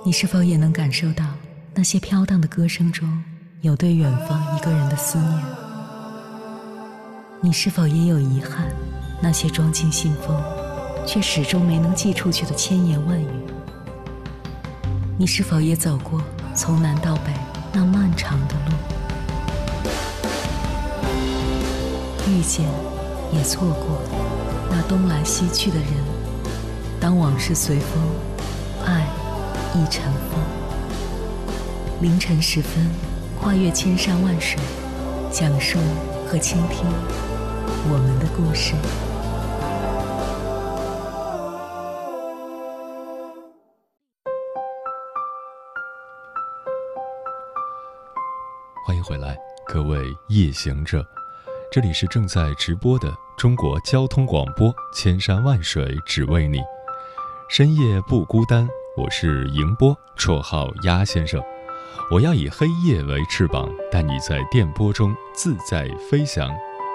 你是否也能感受到那些飘荡的歌声中有对远方一个人的思念？你是否也有遗憾，那些装进信封却始终没能寄出去的千言万语？你是否也走过从南到北那漫长的路？遇见也错过那东来西去的人，当往事随风，爱亦成风。凌晨时分，跨越千山万水，讲述和倾听我们的故事。 欢迎回来，各位夜行者，这里是正在直播的中国交通广播，千山万水只为你，深夜不孤单。我是迎波，绰号鸭先生。我要以黑夜为翅膀，带你在电波中自在飞翔。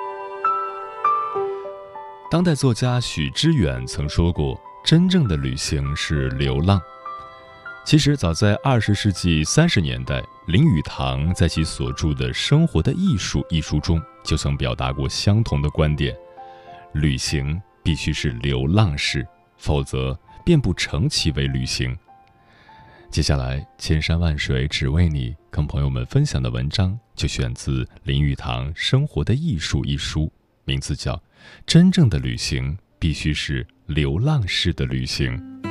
当代作家许知远曾说过，真正的旅行是流浪。其实早在20世纪30年代，林语堂在其所著的《生活的艺术》一书中就曾表达过相同的观点：旅行必须是流浪式，否则便不成其为旅行。接下来，千山万水只为你跟朋友们分享的文章就选自林语堂《生活的艺术》一书，名字叫《真正的旅行必须是流浪式的旅行》。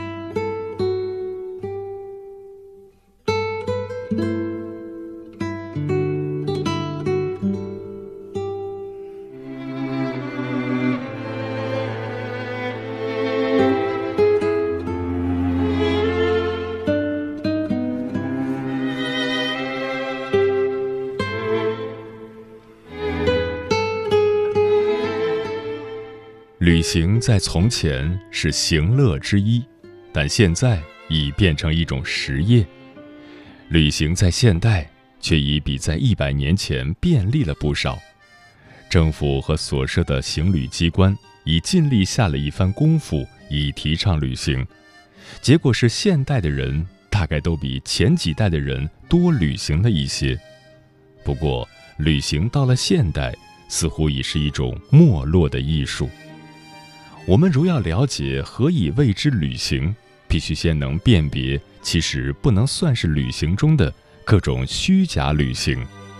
旅行在从前是行乐之一，但现在已变成一种实业。旅行在现代却已比在100年前便利了不少。政府和所涉的行旅机关已尽力下了一番功夫，以提倡旅行。结果是现代的人大概都比前几代的人多旅行了一些。不过，旅行到了现代，似乎已是一种没落的艺术。我们如要了解何以谓之旅行，必须先能辨别其实不能算是旅行中的各种虚假旅行。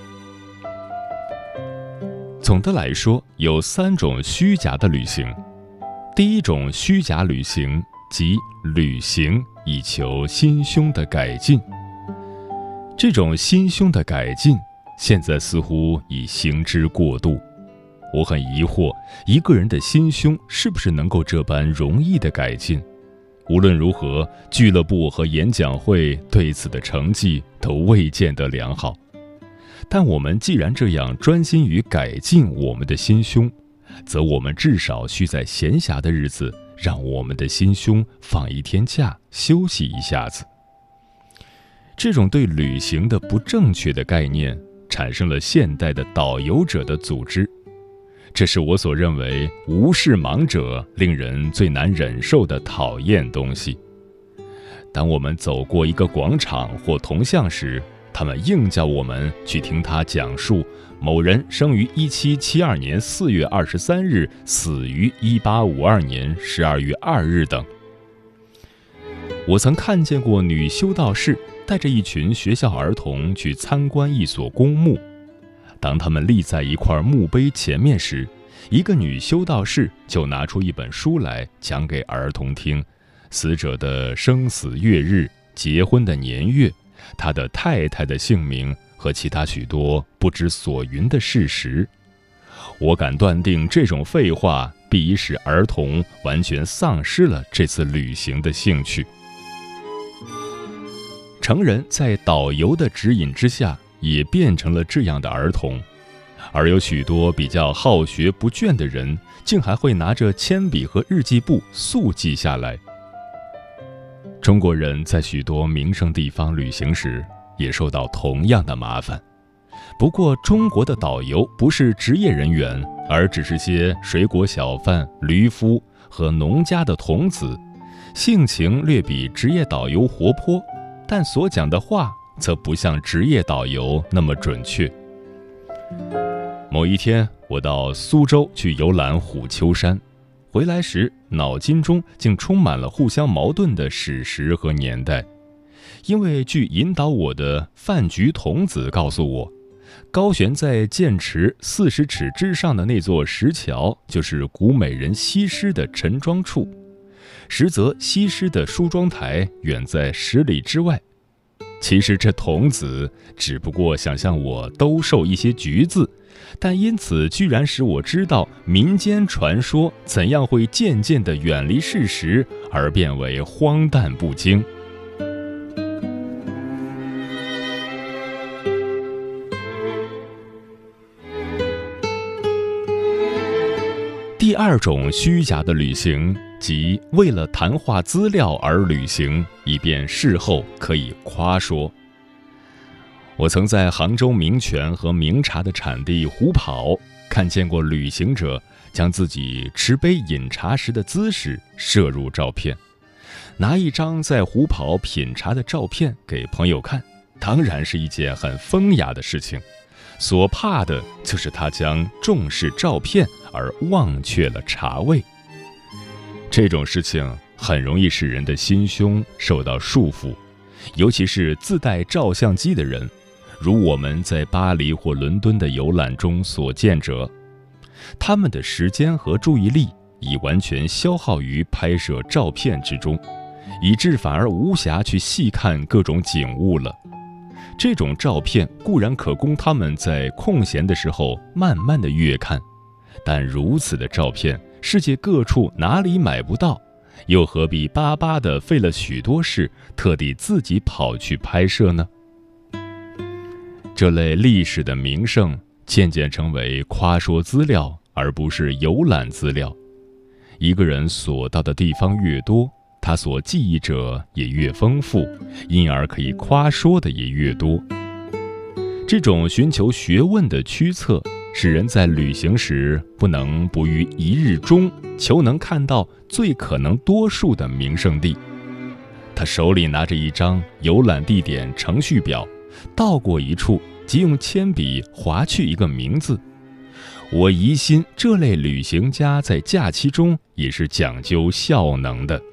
总的来说，有3种虚假的旅行。第一种虚假旅行，即旅行以求心胸的改进。这种心胸的改进，现在似乎已行之过度。我很疑惑，一个人的心胸是不是能够这般容易的改进？无论如何，俱乐部和演讲会对此的成绩都未见得良好。但我们既然这样专心于改进我们的心胸，则我们至少需在闲暇的日子，让我们的心胸放一天假，休息一下子。这种对旅行的不正确的概念，产生了现代的导游者的组织。这是我所认为无事盲者令人最难忍受的讨厌东西。当我们走过一个广场或铜像时，他们硬叫我们去听他讲述某人生于1772年4月23日，死于1852年12月2日等。我曾看见过女修道士带着一群学校儿童去参观一所公墓。当他们立在一块墓碑前面时，一个女修道士就拿出一本书来讲给儿童听，死者的生死月日、结婚的年月、他的太太的姓名和其他许多不知所云的事实。我敢断定，这种废话必已使儿童完全丧失了这次旅行的兴趣。成人在导游的指引之下，也变成了这样的儿童，而有许多比较好学不倦的人，竟还会拿着铅笔和日记簿速记下来。中国人在许多名胜地方旅行时，也受到同样的麻烦。不过，中国的导游不是职业人员，而只是些水果小贩、驴夫和农家的童子，性情略比职业导游活泼， 但所讲的话则不像职业导游那么准确。某一天，我到苏州去游览虎丘山，回来时脑筋中竟充满了互相矛盾的史实和年代。因为据引导我的范菊童子告诉我，高悬在涧池40尺之上的那座石桥，就是古美人西施的陈庄处，实则西施的梳妆台远在10里之外。其实这童子只不过想向我兜售一些橘子，但因此居然使我知道民间传说怎样会渐渐地远离事实，而变为荒诞不经。第二种虚假的旅行，即为了谈话资料而旅行，以便事后可以夸说。我曾在杭州名泉和名茶的产地虎跑，看见过旅行者将自己持杯饮茶时的姿势摄入照片，拿一张在虎跑品茶的照片给朋友看，当然是一件很风雅的事情。所怕的就是他将重视照片而忘却了茶味。这种事情很容易使人的心胸受到束缚，尤其是自带照相机的人，如我们在巴黎或伦敦的游览中所见者，他们的时间和注意力已完全消耗于拍摄照片之中，以致反而无暇去细看各种景物了。这种照片固然可供他们在空闲的时候慢慢的阅看，但如此的照片世界各处哪里买不到，又何必巴巴地费了许多事特地自己跑去拍摄呢？这类历史的名胜渐渐成为夸说资料，而不是游览资料。一个人所到的地方越多，他所记忆者也越丰富，因而可以夸说的也越多。这种寻求学问的驱策，使人在旅行时不能不于一日中求能看到最可能多数的名胜地。他手里拿着一张游览地点程序表，到过一处即用铅笔划去一个名字。我疑心这类旅行家在假期中也是讲究效能的。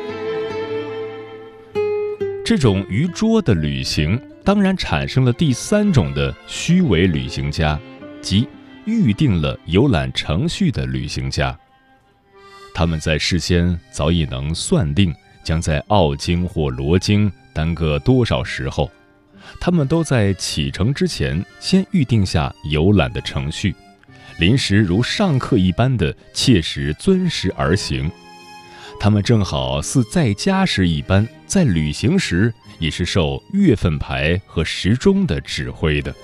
这种愚拙的旅行当然产生了第三种的虚伪旅行家，即预定了游览程序的旅行家。他们在事先早已能算定将在奥京或罗京耽搁多少时候，他们都在启程之前先预定下游览的程序，临时如上课一般的切实遵时而行。他们正好似在家时一般，在旅行时也是受月份牌和时钟的指挥的。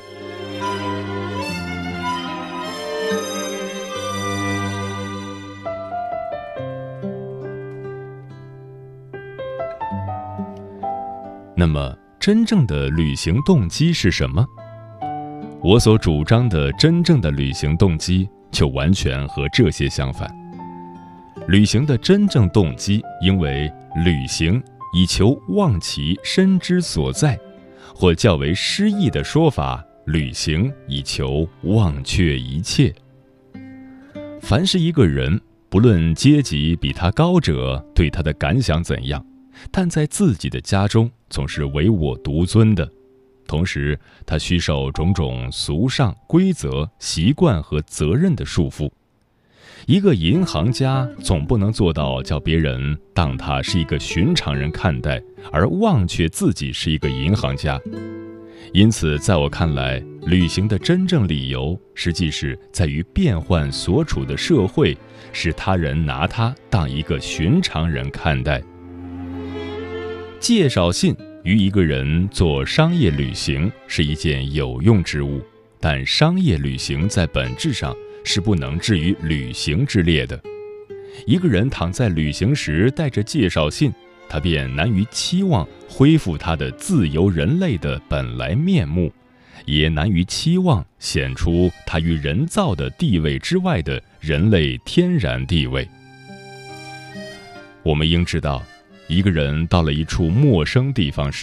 那么，真正的旅行动机是什么？我所主张的真正的旅行动机，就完全和这些相反。旅行的真正动机，因为旅行以求忘其身之所在，或较为诗意的说法，旅行以求忘却一切。凡是一个人，不论阶级比他高者对他的感想怎样，但在自己的家中总是唯我独尊的，同时他需受种种俗上规则、习惯和责任的束缚。一个银行家总不能做到叫别人当他是一个寻常人看待，而忘却自己是一个银行家。因此，在我看来，旅行的真正理由，实际是在于变换所处的社会，使他人拿他当一个寻常人看待。介绍信于一个人做商业旅行是一件有用之物，但商业旅行在本质上是不能置于旅行之列的。一个人躺在旅行时带着介绍信，他便难于期望恢复他的自由人类的本来面目，也难于期望显出他于人造的地位之外的人类天然地位。我们应知道，一个人到了一处陌生地方时，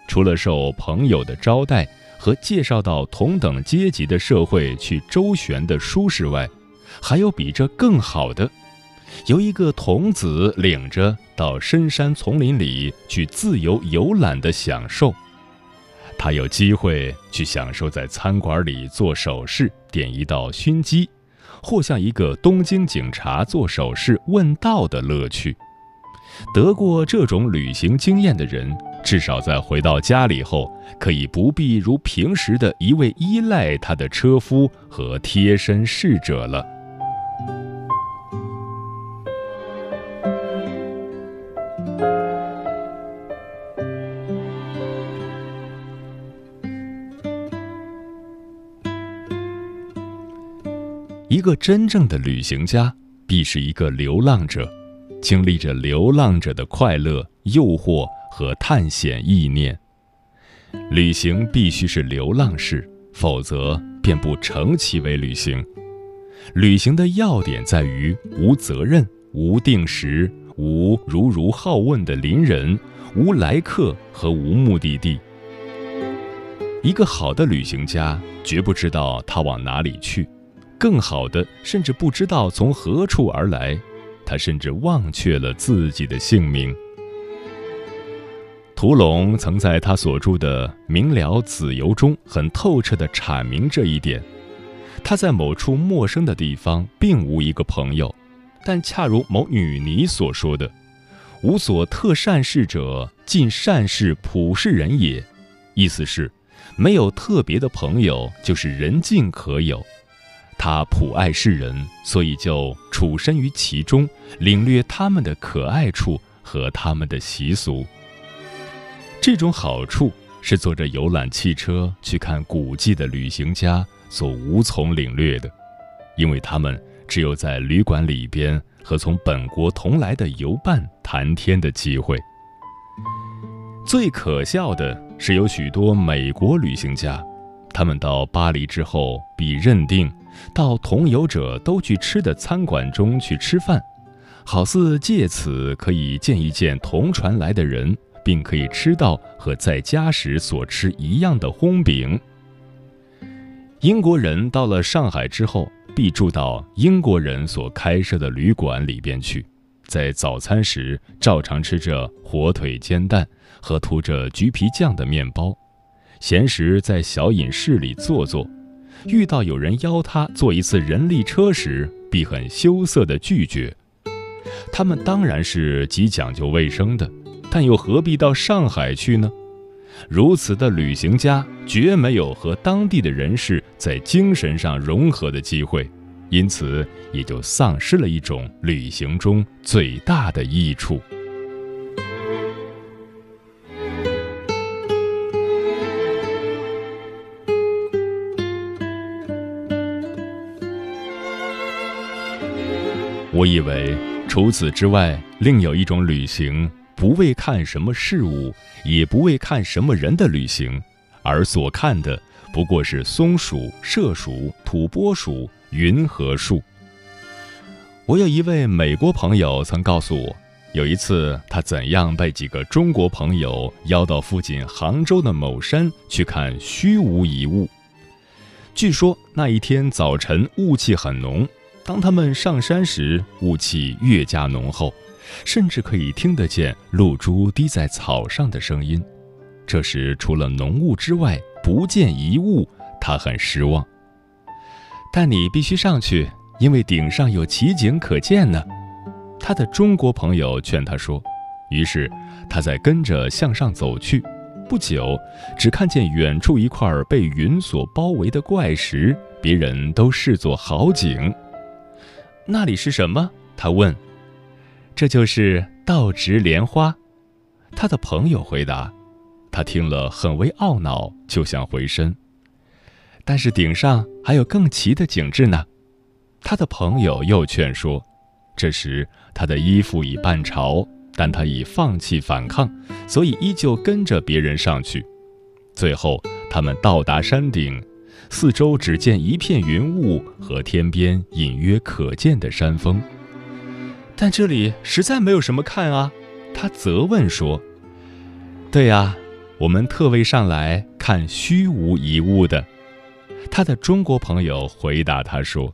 除了受朋友的招待和介绍到同等阶级的社会去周旋的舒适外，还有比这更好的，由一个童子领着到深山丛林里去自由游览的享受。他有机会去享受在餐馆里做手势点一道熏鸡，或向一个东京警察做手势问道的乐趣。得过这种旅行经验的人，至少在回到家里后，可以不必如平时的一味依赖他的车夫和贴身侍者了。一个真正的旅行家，必是一个流浪者，经历着流浪者的快乐、诱惑和探险意念。旅行必须是流浪式，否则便不成其为旅行。旅行的要点在于无责任、无定时、无如好问的邻人、无来客和无目的地。一个好的旅行家绝不知道他往哪里去，更好的甚至不知道从何处而来，他甚至忘却了自己的姓名。屠龙曾在他所著的《明了子由》中很透彻地阐明这一点。他在某处陌生的地方并无一个朋友，但恰如某女尼所说的，无所特善事者，尽善事普世人也。意思是，没有特别的朋友，就是人尽可有。他普爱世人，所以就处身于其中，领略他们的可爱处和他们的习俗。这种好处是坐着游览汽车去看古迹的旅行家所无从领略的，因为他们只有在旅馆里边和从本国同来的游伴谈天的机会。最可笑的是，有许多美国旅行家，他们到巴黎之后必认定到同游者都去吃的餐馆中去吃饭，好似借此可以见一见同船来的人，并可以吃到和在家时所吃一样的烘饼。英国人到了上海之后，必住到英国人所开设的旅馆里边去，在早餐时照常吃着火腿煎蛋和涂着橘皮酱的面包，闲时在小饮室里坐坐，遇到有人邀他坐一次人力车时，必很羞涩地拒绝。他们当然是极讲究卫生的，但又何必到上海去呢？如此的旅行家绝没有和当地的人士在精神上融合的机会，因此也就丧失了一种旅行中最大的益处。我以为除此之外，另有一种旅行，不为看什么事物，也不为看什么人的旅行，而所看的不过是松鼠、麝鼠、土拨鼠、云和树。我有一位美国朋友曾告诉我，有一次他怎样被几个中国朋友邀到附近杭州的某山去看虚无一物。据说那一天早晨雾气很浓，当他们上山时，雾气越加浓厚，甚至可以听得见露珠滴在草上的声音。这时除了浓雾之外，不见一物，他很失望。但你必须上去，因为顶上有奇景可见呢。他的中国朋友劝他说。于是他再跟着向上走去，不久只看见远处一块被云所包围的怪石，别人都视作好景。那里是什么？他问。这就是倒植莲花。他的朋友回答。他听了很为懊恼，就想回身。但是顶上还有更奇的景致呢。他的朋友又劝说。这时他的衣服已半潮，但他已放弃反抗，所以依旧跟着别人上去。最后他们到达山顶，四周只见一片云雾和天边隐约可见的山峰。但这里实在没有什么看啊，他责问说。对啊， 我们特为上来看虚无一物的。他的中国朋友回答他说，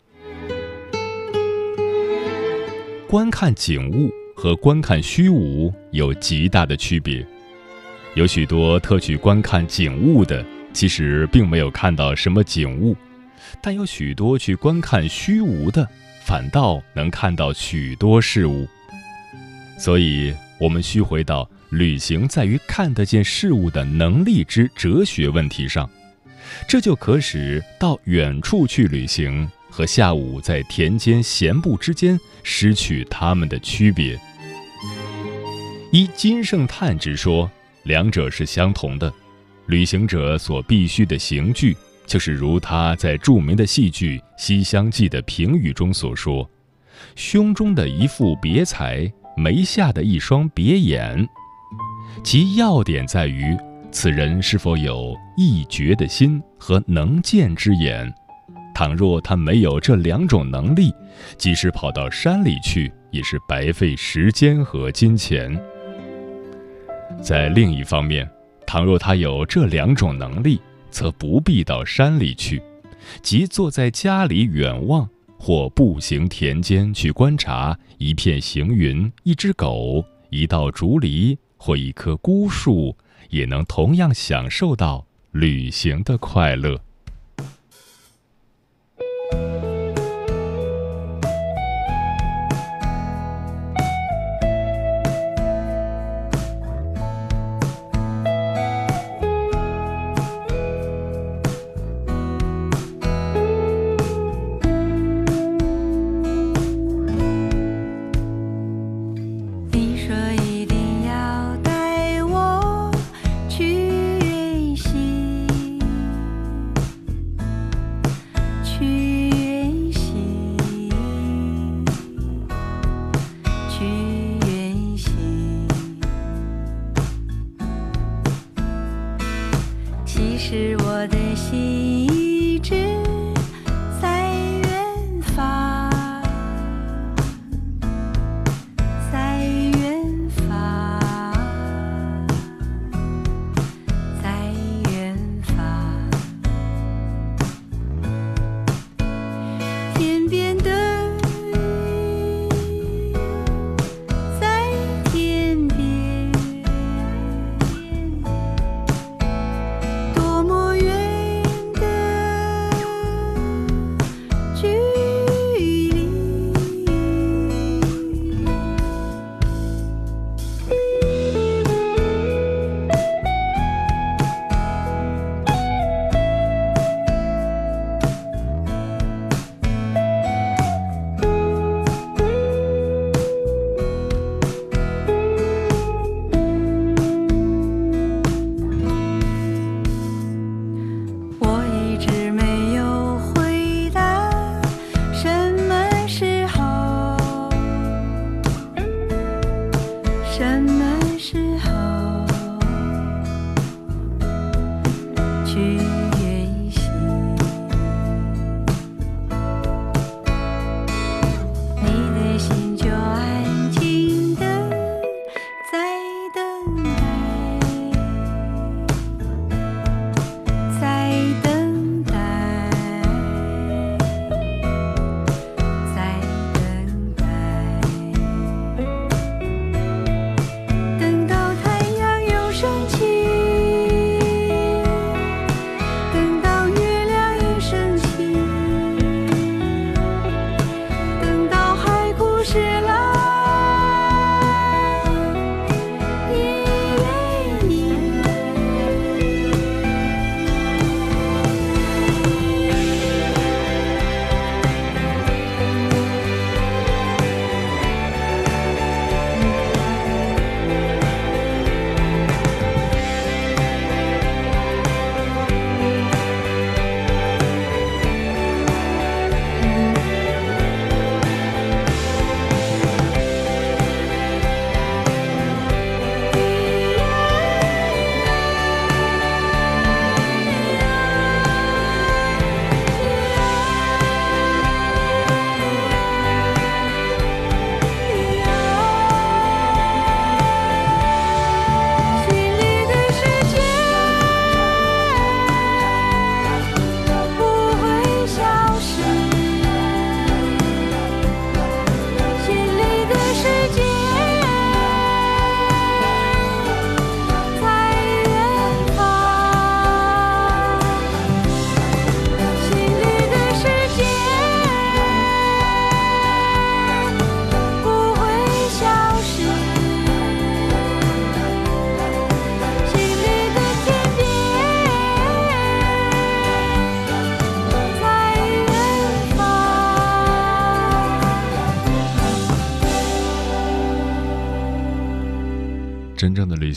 观看景物和观看虚无有极大的区别。有许多特去观看景物的，其实并没有看到什么景物，但有许多去观看虚无的，反倒能看到许多事物。所以我们须回到旅行在于看得见事物的能力之哲学问题上，这就可使到远处去旅行和下午在田间闲步之间失去它们的区别。依金圣叹之说，两者是相同的。旅行者所必须的行具，就是如他在著名的戏剧《西厢记》的评语中所说，胸中的一副别才，眉下的一双别眼。其要点在于此人是否有易觉的心和能见之眼。倘若他没有这两种能力，即使跑到山里去，也是白费时间和金钱。在另一方面，倘若他有这两种能力，则不必到山里去，即坐在家里远望，或步行田间去观察一片行云、一只狗、一道竹篱或一棵孤树，也能同样享受到旅行的快乐。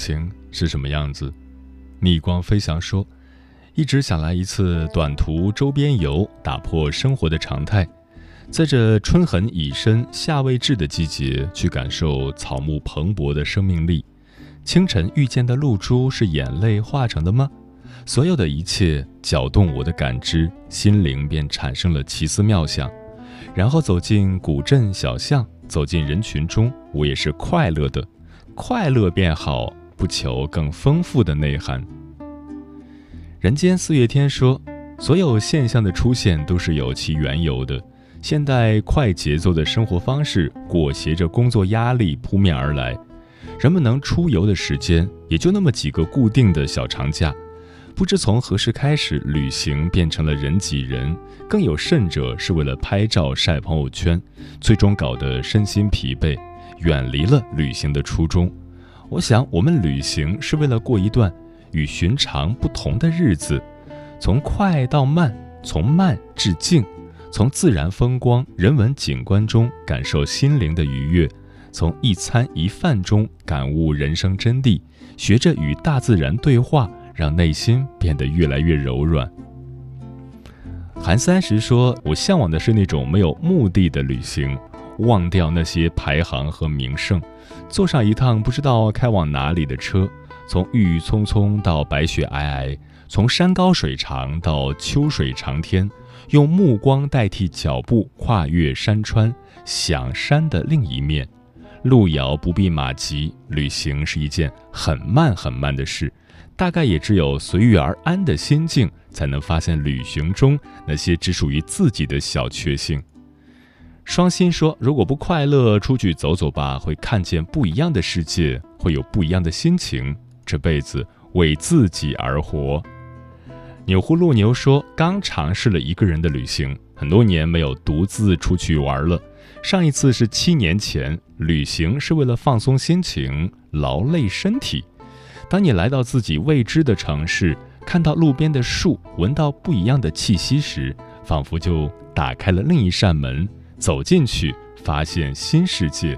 行是什么样子？逆光飞翔说，一直想来一次短途周边游，打破生活的常态，在这春痕已深夏未至的季节，去感受草木蓬勃的生命力。清晨遇见的露珠是眼泪化成的吗？所有的一切搅动我的感知，心灵便产生了奇思妙想。然后走进古镇小巷，走进人群中，我也是快乐的。快乐便好，不求更丰富的内涵。人间四月天说，所有现象的出现都是有其缘由的。现代快节奏的生活方式裹挟着工作压力扑面而来，人们能出游的时间也就那么几个固定的小长假。不知从何时开始，旅行变成了人挤人，更有甚者是为了拍照晒朋友圈，最终搞得身心疲惫，远离了旅行的初衷。我想我们旅行是为了过一段与寻常不同的日子，从快到慢，从慢至静，从自然风光人文景观中感受心灵的愉悦，从一餐一饭中感悟人生真谛，学着与大自然对话，让内心变得越来越柔软。韩30说，我向往的是那种没有目的的旅行，忘掉那些排行和名胜，坐上一趟不知道开往哪里的车，从郁郁葱葱到白雪皑皑，从山高水长到秋水长天，用目光代替脚步，跨越山川，想山的另一面。路遥不必马急，旅行是一件很慢很慢的事，大概也只有随遇而安的心境，才能发现旅行中那些只属于自己的小确幸。双心说，如果不快乐，出去走走吧，会看见不一样的世界，会有不一样的心情，这辈子为自己而活。钮祜禄牛说，刚尝试了一个人的旅行，很多年没有独自出去玩了，上一次是7年前。旅行是为了放松心情，劳累身体。当你来到自己未知的城市，看到路边的树，闻到不一样的气息时，仿佛就打开了另一扇门，走进去，发现新世界。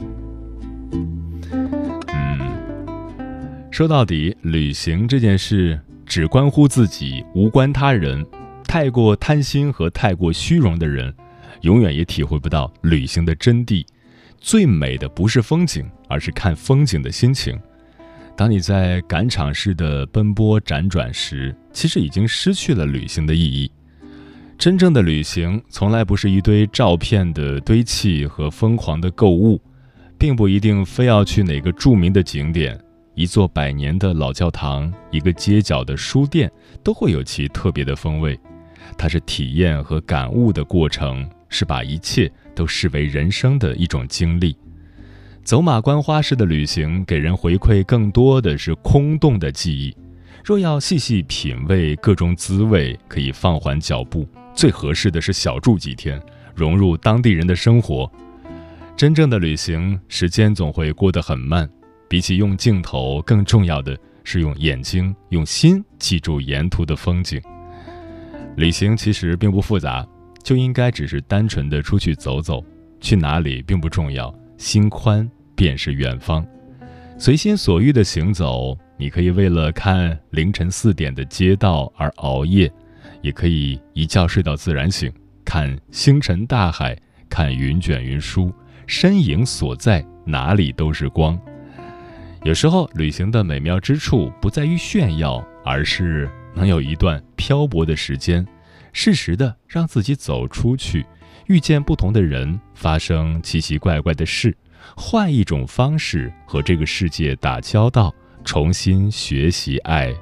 说到底，旅行这件事只关乎自己，无关他人。太过贪心和太过虚荣的人，永远也体会不到旅行的真谛。最美的不是风景，而是看风景的心情。当你在赶场式的奔波辗转时，其实已经失去了旅行的意义。真正的旅行从来不是一堆照片的堆砌和疯狂的购物，并不一定非要去哪个著名的景点，一座100年的老教堂，一个街角的书店，都会有其特别的风味。它是体验和感悟的过程，是把一切都视为人生的一种经历。走马观花式的旅行给人回馈更多的是空洞的记忆，若要细细品味各种滋味，可以放缓脚步，最合适的是小住几天，融入当地人的生活。真正的旅行，时间总会过得很慢，比起用镜头，更重要的是用眼睛、用心记住沿途的风景。旅行其实并不复杂，就应该只是单纯的出去走走，去哪里并不重要，心宽便是远方。随心所欲的行走，你可以为了看凌晨4点的街道而熬夜，也可以一觉睡到自然醒，看星辰大海，看云卷云舒，身影所在，哪里都是光。有时候旅行的美妙之处不在于炫耀，而是能有一段漂泊的时间，适时的让自己走出去，遇见不同的人，发生奇奇怪怪的事，换一种方式和这个世界打交道，重新学习爱。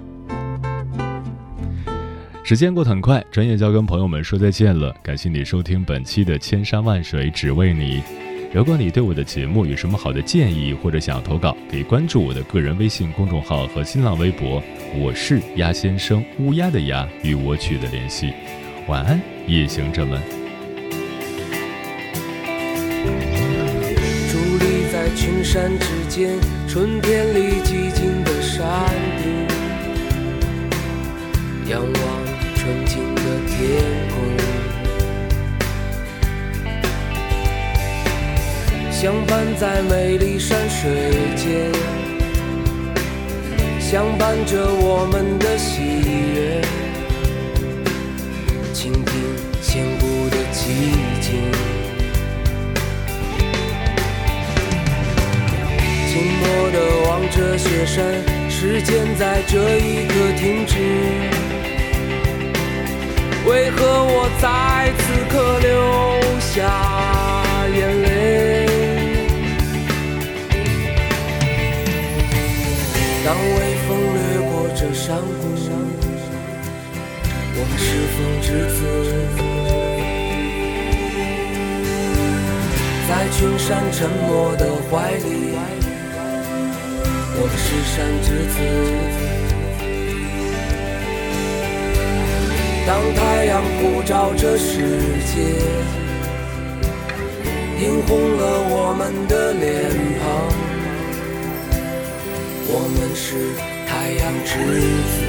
时间过得很快，转眼就要跟朋友们说再见了，感谢你收听本期的千山万水只为你。如果你对我的节目有什么好的建议或者想投稿，可以关注我的个人微信公众号和新浪微博，我是鸭先生，乌鸦的鸦，与我取得联系。晚安，夜行者们。 伫立在群山之间，春天里寂静的山顶，仰望纯净的天空，相伴在美丽山水间， 相伴着我们的喜悦，倾听千古的寂静。静默地望着雪山，时间在这一刻停止。为何我在此刻流下眼泪？当微风掠过这山谷，我们是风之子，在群山沉默的怀里，我们是山之子。当太阳普照这世界，映红了我们的脸庞，我们是太阳之子。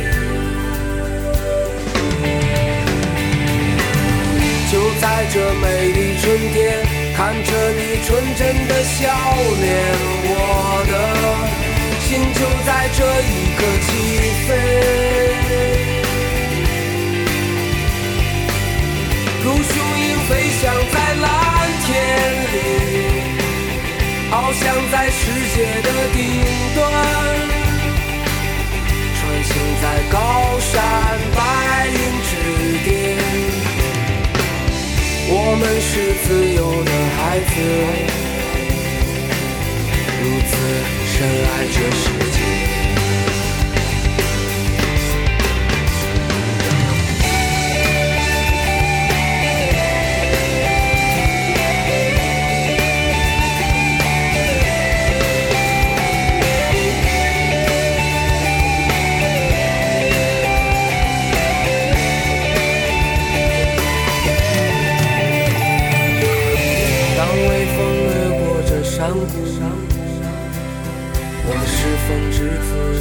就在这美丽春天，看着你纯真的笑脸，我的心就在这一刻起飞。如雄鹰飞翔在蓝天里，翱翔在世界的顶端，穿行在高山白云之巅。我们是自由的孩子，如此深爱这世界。我们是风之子，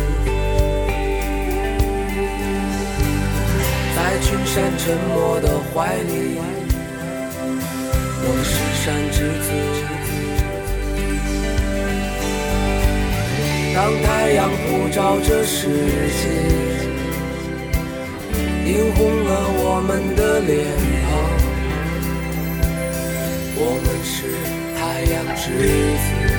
在群山沉默的怀里，我们是山之子。当太阳普照这世界，映红了我们的脸庞，我们是太阳之子。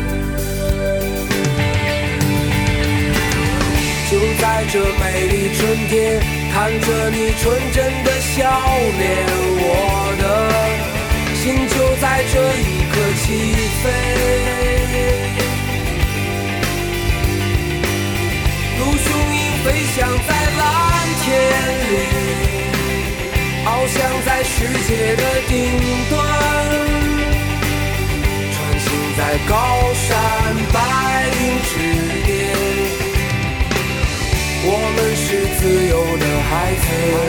就在这美丽春天，看着你纯真的笑脸，我的心就在这一刻起飞。如雄鹰飞翔在蓝天里，翱翔在世界的顶端，穿行在高山白云之巅。我们是自由的孩子，